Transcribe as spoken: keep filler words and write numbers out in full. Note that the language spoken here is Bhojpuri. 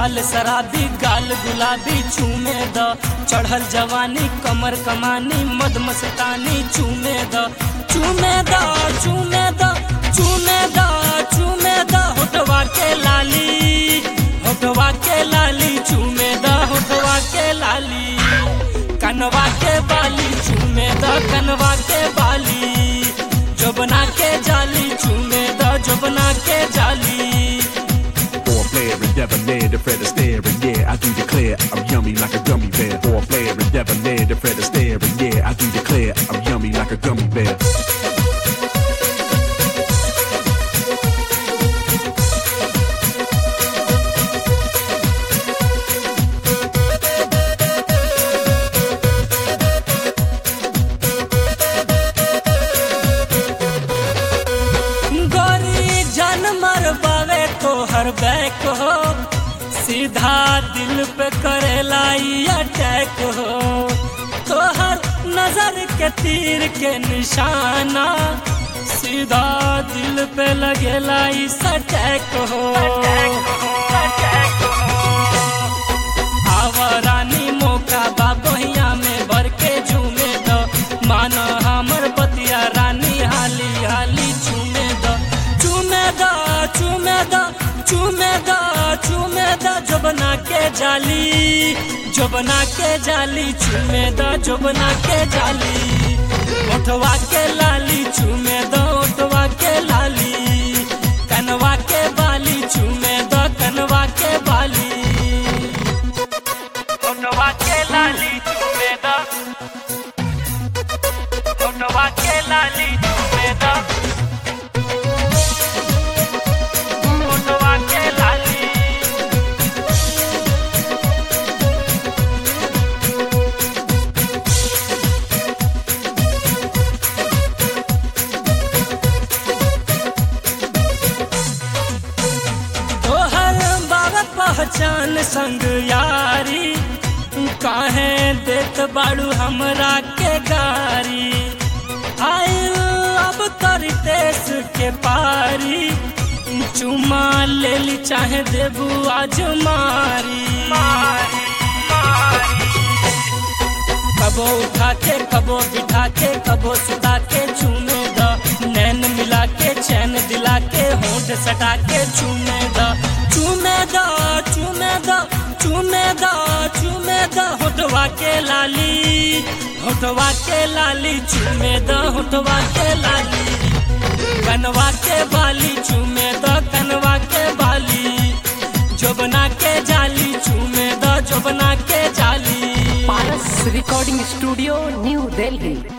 गाल शराबी गाल गुलाबी चूमे द चढ़ल जवानी कमर कमानी मद मस्तानी चूमे द चूमे द चूमे द चूमे द चूमे द होठवा के लाली होठवा के लाली चूमे द होठवा के लाली कनवा के बाली चूमे द कनवा के बाली जोबना के जाली चूमे द जोबना के जाली and debonair, the Fred Astaire, and yeah, I do declare I'm yummy like a gummy bear. Or player and debonair, the Fred Astaire, and yeah, I do declare I'm yummy like a gummy bear. गोरी जान मर बावे तो हर बैक हो सीधा दिल पे करेला अटैक हो तो हर नजर के तीर के निशाना सीधा दिल पे लगेला अटैक हो आवा रानी मौका बाबहिया में भर के झूमे दो मानो हमर बतिया रानी हाली हाली चूमे दो चूमे दो चूमे दो चूमे द चूमे द जोबना के जाली जोबना के जाली चूमे द जोबना के जाली ओठवा के लाली चूमे द ओठवा के लाली कनवा के बाली चूमे द कनवा के बाली ओठवा के लाली चूमे द ओठवा के लाली चूमे द पहचान संग यारी काहे देत बाड़ू हमरा के गारी आयल अब तरी देश के पारी चुमा ले ली चाहे देबू आज मारी कबो उठा के कबो बिठा के कबो सुता के चूमे द नैन मिला के चैन दिला के होंठ सटा के चूमे द चूमे द चूमे द चूमे द चूमे द होठवा के लाली होठवा के लाली चूमे द होठवा के लाली कनवा के बाली चूमे द कनवा के बाली जोबना के जाली चूमे द जोबना के जाली Paras recording studio new Delhi.